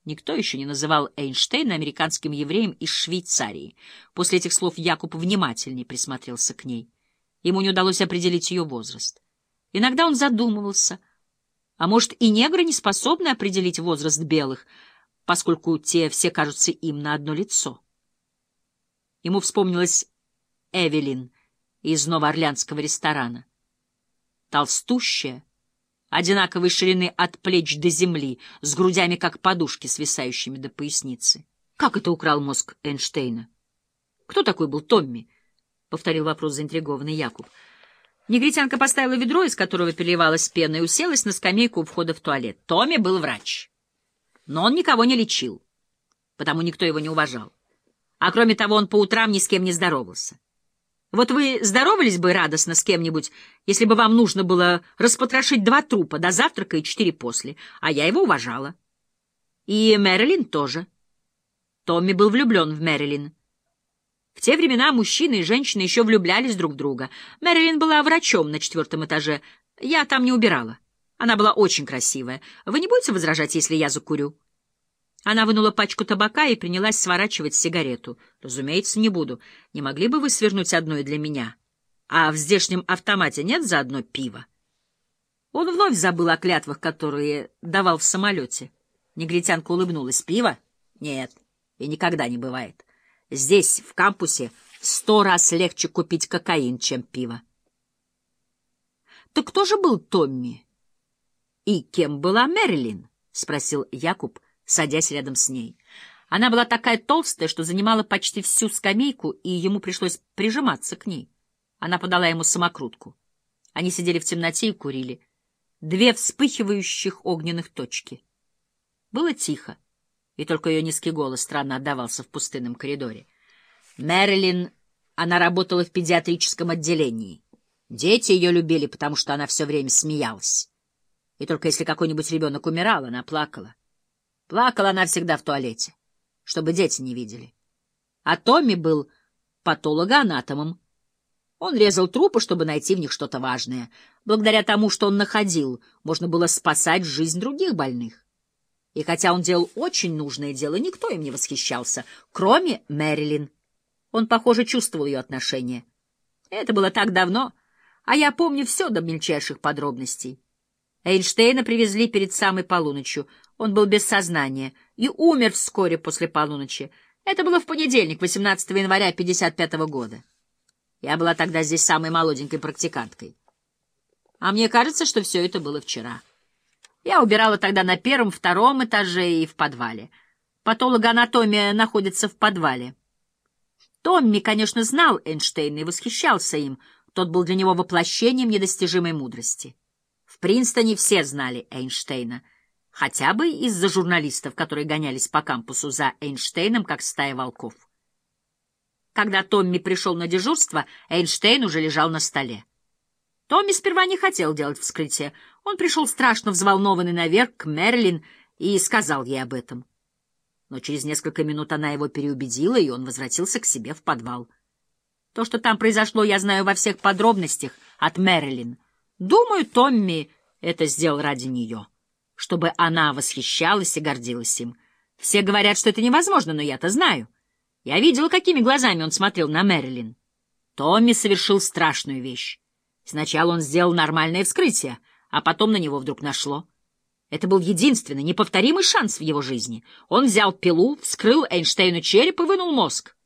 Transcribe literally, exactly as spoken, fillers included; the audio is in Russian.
Никто еще не называл Эйнштейна американским евреем из Швейцарии. После этих слов Якуб внимательнее присмотрелся к ней. Ему не удалось определить ее возраст. Иногда он задумывался, а может, и негры не способны определить возраст белых, поскольку те все кажутся им на одно лицо. Ему вспомнилась Эвелин из новоорлеанского ресторана. Толстущая, одинаковой ширины от плеч до земли, с грудями, как подушки, свисающими до поясницы. Как это украл мозг Эйнштейна? Кто такой был Томми? — повторил вопрос заинтригованный Якуб. Негритянка поставила ведро, из которого переливалась пена, и уселась на скамейку у входа в туалет. Томми был врач. Но он никого не лечил, потому никто его не уважал. А кроме того, он по утрам ни с кем не здоровался. Вот вы здоровались бы радостно с кем-нибудь, если бы вам нужно было распотрошить два трупа до завтрака и четыре после, а я его уважала. И Мэрилин тоже. Томми был влюблен в Мэрилин. В те времена мужчины и женщины еще влюблялись друг в друга. Мэрилин была врачом на четвертом этаже. Я там не убирала. Она была очень красивая. Вы не будете возражать, если я закурю? Она вынула пачку табака и принялась сворачивать сигарету. Разумеется, не буду. Не могли бы вы свернуть одну и для меня? А в здешнем автомате нет заодно пива? Он вновь забыл о клятвах, которые давал в самолете. Негритянка улыбнулась. Пиво? Нет, и никогда не бывает. Здесь, в кампусе, сто раз легче купить кокаин, чем пиво. Так кто же был Томми? И кем была Мэрилин? — спросил Якуб, садясь рядом с ней. Она была такая толстая, что занимала почти всю скамейку, и ему пришлось прижиматься к ней. Она подала ему самокрутку. Они сидели в темноте и курили. Две вспыхивающих огненных точки. Было тихо, и только ее низкий голос странно отдавался в пустынном коридоре. Мэрилин, она работала в педиатрическом отделении. Дети ее любили, потому что она все время смеялась. И только если какой-нибудь ребенок умирал, она плакала. Плакала она всегда в туалете, чтобы дети не видели. А Томми был патологоанатомом. Он резал трупы, чтобы найти в них что-то важное. Благодаря тому, что он находил, можно было спасать жизнь других больных. И хотя он делал очень нужное дело, никто им не восхищался, кроме Мэрилин. Он, похоже, чувствовал ее отношение. Это было так давно, а я помню все до мельчайших подробностей. Эйнштейна привезли перед самой полуночью. Он был без сознания и умер вскоре после полуночи. Это было в понедельник, восемнадцатого января пятьдесят пятого года. Я была тогда здесь самой молоденькой практиканткой. А мне кажется, что все это было вчера. Я убирала тогда на первом, втором этаже и в подвале. Патологоанатомия находится в подвале. Томми, конечно, знал Эйнштейна и восхищался им. Тот был для него воплощением недостижимой мудрости. В Принстоне все знали Эйнштейна, хотя бы из-за журналистов, которые гонялись по кампусу за Эйнштейном, как стая волков. Когда Томми пришел на дежурство, Эйнштейн уже лежал на столе. Томми сперва не хотел делать вскрытие. Он пришел страшно взволнованный наверх к Мэрилин и сказал ей об этом. Но через несколько минут она его переубедила, и он возвратился к себе в подвал. То, что там произошло, я знаю во всех подробностях от Мэрилин. Думаю, Томми это сделал ради нее, чтобы она восхищалась и гордилась им. Все говорят, что это невозможно, но я-то знаю. Я видела, какими глазами он смотрел на Мэрилин. Томми совершил страшную вещь. Сначала он сделал нормальное вскрытие, а потом на него вдруг нашло. Это был единственный, неповторимый шанс в его жизни. Он взял пилу, вскрыл Эйнштейну череп и вынул мозг.